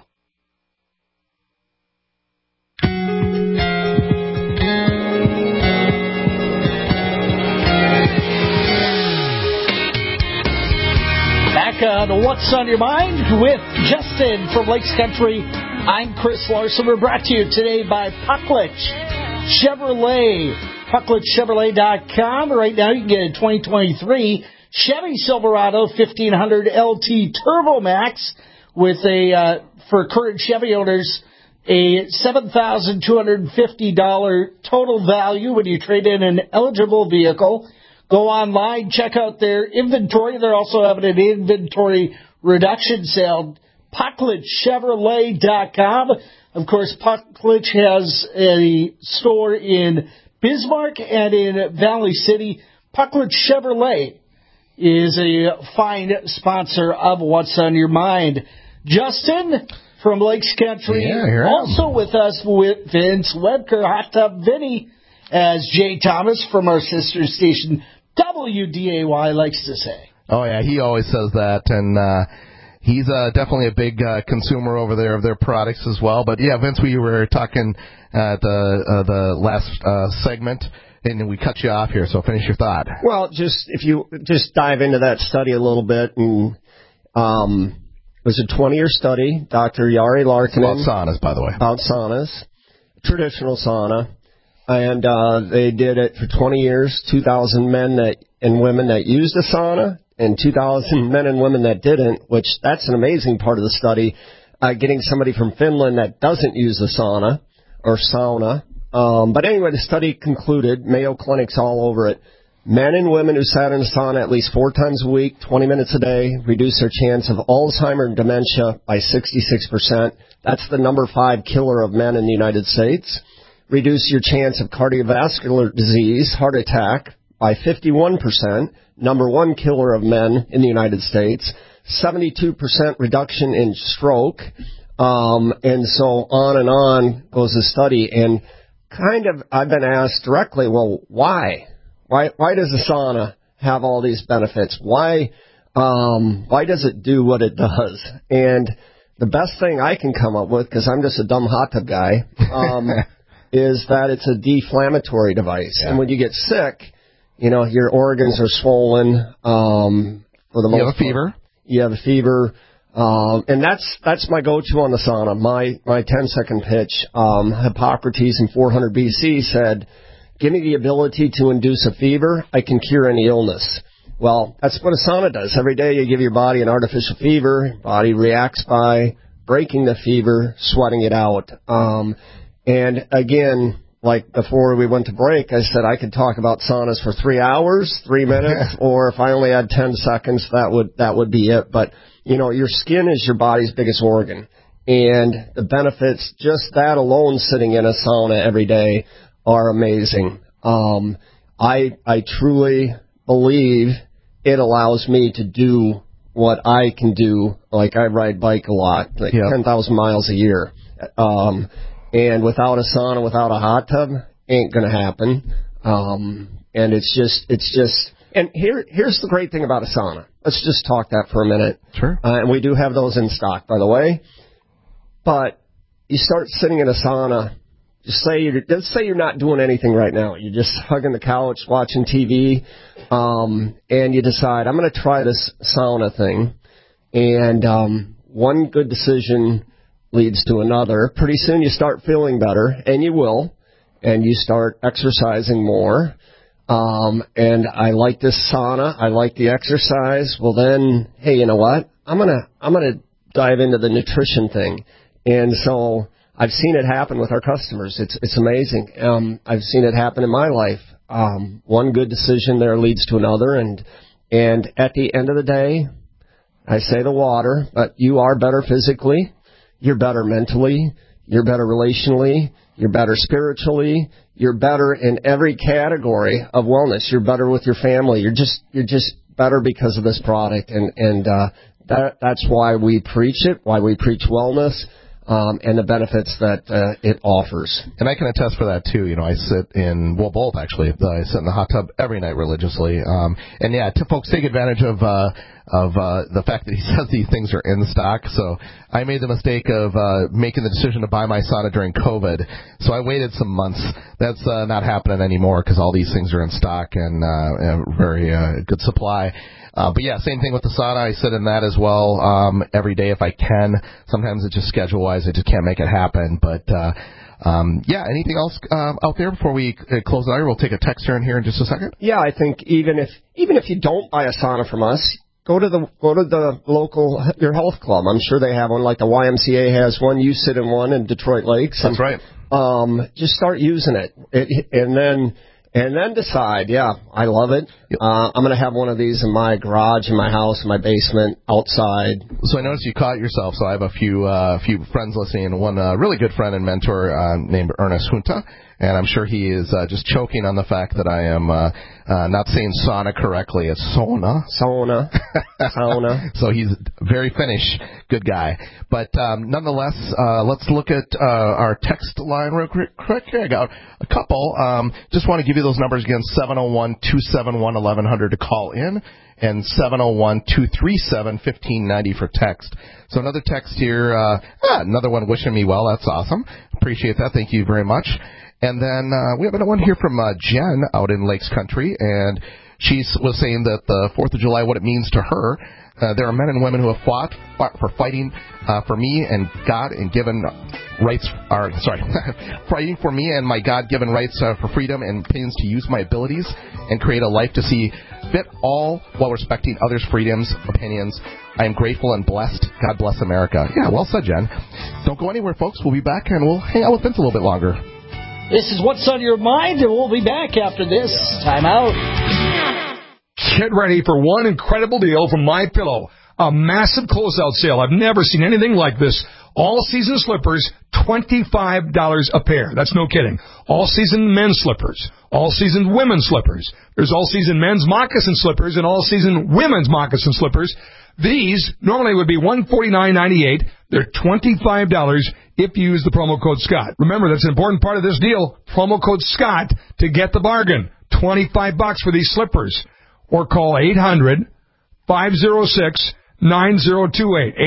On What's on Your Mind with Justin from Lakes Country. I'm Chris Larson. We're brought to you today by Pucklich Chevrolet. PucklichChevrolet.com. Right now you can get a 2023 Chevy Silverado 1500 LT Turbo Max with a, for current Chevy owners, a $7,250 total value when you trade in an eligible vehicle. Go online, check out their inventory. They're also having an inventory reduction sale. PucklichChevrolet.com. Of course, Pucklich has a store in Bismarck and in Valley City. Pucklich Chevrolet is a fine sponsor of What's on Your Mind. Justin, from Lakes Country. Yeah, here I am. Also with us, with Vince Webker, Hot Tub Vinny, as Jay Thomas from our sister station, WDAY, likes to say. Oh, yeah, he always says that, and he's definitely a big consumer over there of their products as well. But, yeah, Vince, we were talking at the last segment, and we cut you off here, so finish your thought. Well, if you dive into that study a little bit, and it was a 20-year study, Dr. Jari Larkinen. About saunas, by the way. About saunas, traditional sauna. And they did it for 20 years, 2,000 men and women that used a sauna, and 2,000 men and women that didn't, which that's an amazing part of the study, getting somebody from Finland that doesn't use a sauna or sauna. But anyway, the study concluded, Mayo Clinic's all over it, men and women who sat in a sauna at least 4 times a week, 20 minutes a day, reduced their chance of Alzheimer's and dementia by 66%. That's the number 5 killer of men in the United States. Reduce your chance of cardiovascular disease, heart attack, by 51%, number 1 killer of men in the United States, 72% reduction in stroke, and so on goes the study. And I've been asked directly, well, why? Why does a sauna have all these benefits? Why does it do what it does? And the best thing I can come up with, because I'm just a dumb hot tub guy, is that it's a deflammatory device. Yeah. And when you get sick, your organs are swollen. For the most part. You have a fever. You have a fever. And that's my go-to on the sauna. My 10-second pitch. Hippocrates in 400 BC said, give me the ability to induce a fever, I can cure any illness. Well, that's what a sauna does. Every day you give your body an artificial fever. Body reacts by breaking the fever, sweating it out. And again, like before we went to break, I said I could talk about saunas for 3 hours, 3 minutes, or if I only had 10 seconds, that would be it. But, your skin is your body's biggest organ. And the benefits, just that alone sitting in a sauna every day, are amazing. I truly believe it allows me to do what I can do. Like I ride bike a lot, 10,000 miles a year. And without a sauna, without a hot tub, ain't gonna happen. And it's just, and here's the great thing about a sauna. Let's just talk that for a minute. Sure. And we do have those in stock, by the way. But you start sitting in a sauna, let's say you're not doing anything right now. You're just hugging the couch, watching TV, and you decide, I'm going to try this sauna thing. And one good decision leads to another. Pretty soon you start feeling better, and you will, and you start exercising more. And I like this sauna. I like the exercise. Well, then, hey, you know what? I'm gonna dive into the nutrition thing. And so I've seen it happen with our customers. It's amazing. I've seen it happen in my life. One good decision there leads to another, and at the end of the day, I say the water, but you are better physically, you're better mentally, you're better relationally, you're better spiritually, you're better in every category of wellness. You're better with your family. You're just better because of this product, and that's why we preach it, why we preach wellness. And the benefits that it offers. And I can attest for that, too. I sit both, actually. I sit in the hot tub every night religiously. And, yeah, folks take advantage of the fact that he says these things are in stock. So I made the mistake of making the decision to buy my sauna during COVID. So I waited some months. That's not happening anymore because all these things are in stock and very good supply. But yeah, same thing with the sauna. I sit in that as well every day if I can. Sometimes it's just schedule-wise. I just can't make it happen. But, yeah, anything else out there before we close it out? We'll take a text turn here in just a second. Yeah, I think even if you don't buy a sauna from us, go to the local your health club. I'm sure they have one, like the YMCA has one. You sit in one in Detroit Lakes. That's right. Just start using it, and then decide, yeah, I love it. Yep. I'm going to have one of these in my garage, in my house, in my basement, outside. So I noticed you caught yourself. So I have a few friends listening, and one really good friend and mentor named Ernest Junta. And I'm sure he is just choking on the fact that I am not saying sauna correctly. It's sauna. Sauna. So he's very Finnish. Good guy. But nonetheless, let's look at our text line real quick. I got a couple. Just want to give you those numbers again, 701-271-1100 to call in, and 701-237-1590 for text. So another text here, another one wishing me well. That's awesome. Appreciate that. Thank you very much. And then we have another one here from Jen out in Lakes Country, and she was saying that the 4th of July, what it means to her. There are men and women who have fought for fighting for me and God and given rights. Fighting for me and my God-given rights for freedom and opinions to use my abilities and create a life to see fit, all while respecting others' freedoms, opinions. I am grateful and blessed. God bless America. Yeah, well said, Jen. Don't go anywhere, folks. We'll be back and we'll hang out with Vince a little bit longer. This is What's on Your Mind, and we'll be back after this. Time out. Get ready for one incredible deal from MyPillow. A massive closeout sale. I've never seen anything like this. All-season slippers, $25 a pair. That's no kidding. All-season men's slippers. All-season women's slippers. There's all-season men's moccasin slippers and all-season women's moccasin slippers. These normally would be $149.98. They're $25 if you use the promo code Scott. Remember, that's an important part of this deal. Promo code Scott to get the bargain. $25 for these slippers. Or call 800-506-9028.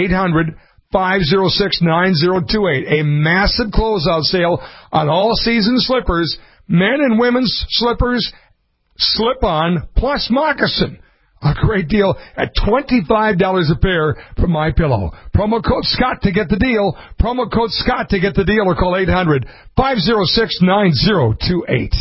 800-506-9028. A massive closeout sale on all-season slippers, men and women's slippers, slip-on, plus moccasin. A great deal at $25 a pair from MyPillow. Promo code Scott to get the deal. Promo code Scott to get the deal, or call 800-506-9028.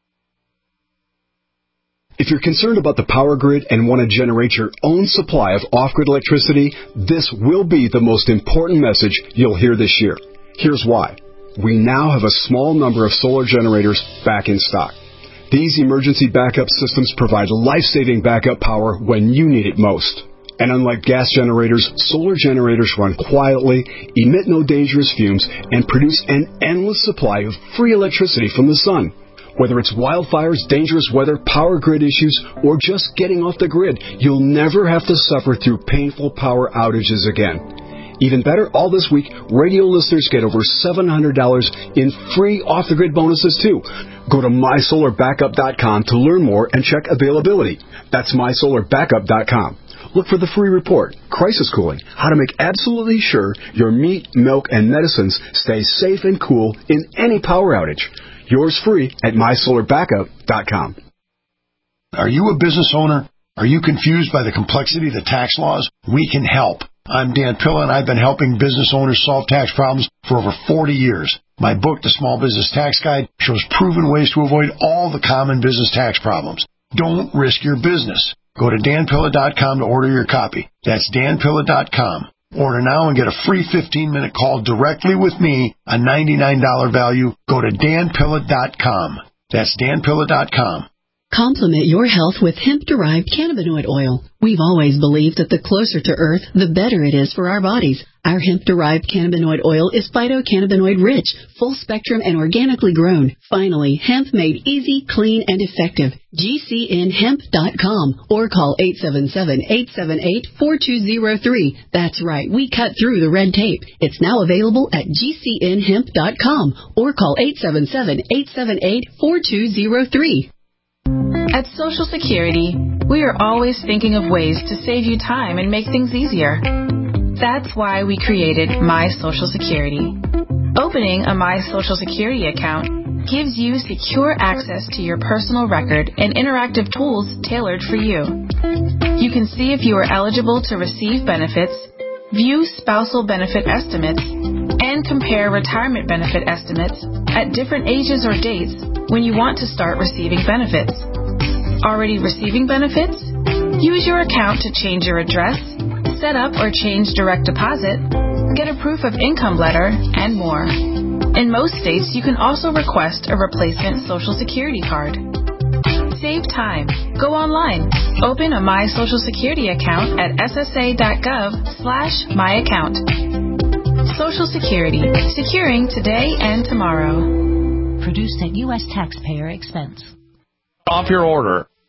If you're concerned about the power grid and want to generate your own supply of off-grid electricity, this will be the most important message you'll hear this year. Here's why. We now have a small number of solar generators back in stock. These emergency backup systems provide life-saving backup power when you need it most. And unlike gas generators, solar generators run quietly, emit no dangerous fumes, and produce an endless supply of free electricity from the sun. Whether it's wildfires, dangerous weather, power grid issues, or just getting off the grid, you'll never have to suffer through painful power outages again. Even better, all this week, radio listeners get over $700 in free off-the-grid bonuses, too. Go to MySolarBackup.com to learn more and check availability. That's MySolarBackup.com. Look for the free report, Crisis Cooling, how to make absolutely sure your meat, milk, and medicines stay safe and cool in any power outage. Yours free at MySolarBackup.com. Are you a business owner? Are you confused by the complexity of the tax laws? We can help. I'm Dan Pilla, and I've been helping business owners solve tax problems for over 40 years. My book, The Small Business Tax Guide, shows proven ways to avoid all the common business tax problems. Don't risk your business. Go to danpilla.com to order your copy. That's danpilla.com. Order now and get a free 15-minute call directly with me, a $99 value. Go to danpilla.com. That's danpilla.com. Complement your health with hemp-derived cannabinoid oil. We've always believed that the closer to Earth, the better it is for our bodies. Our hemp-derived cannabinoid oil is phytocannabinoid-rich, full-spectrum, and organically grown. Finally, hemp made easy, clean, and effective. GCNhemp.com or call 877-878-4203. That's right, we cut through the red tape. It's now available at GCNhemp.com or call 877-878-4203. At Social Security, we are always thinking of ways to save you time and make things easier. That's why we created My Social Security. Opening a My Social Security account gives you secure access to your personal record and interactive tools tailored for you. You can see if you are eligible to receive benefits, view spousal benefit estimates, and compare retirement benefit estimates at different ages or dates when you want to start receiving benefits. Already receiving benefits? Use your account to change your address, set up or change direct deposit, get a proof of income letter, and more. In most states, you can also request a replacement Social Security card. Save time. Go online. Open a My Social Security account at ssa.gov/myaccount. Social Security. Securing today and tomorrow. produced at U.S. taxpayer expense. Off your order.